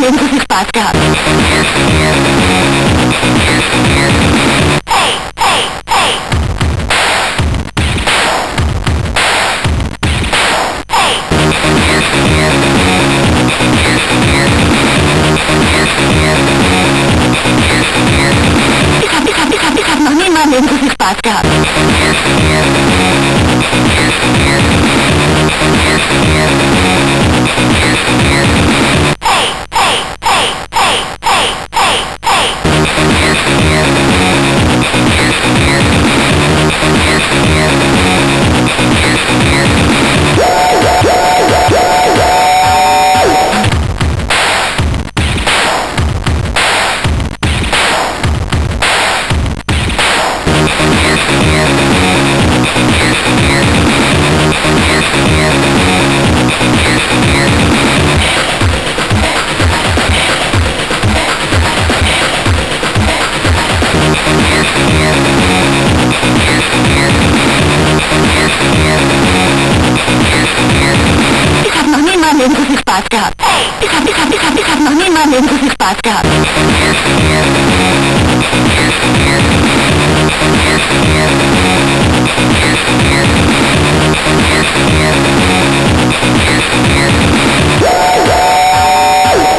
Leben so viel Spaß gehabt. Ich hab noch nie in meinem Leben so viel Spaß gehabt. Ich hab noch nie in meinem Leben so viel Spaß gehabt. Ich hab noch nie in meinem Leben so viel Spaß gehabt.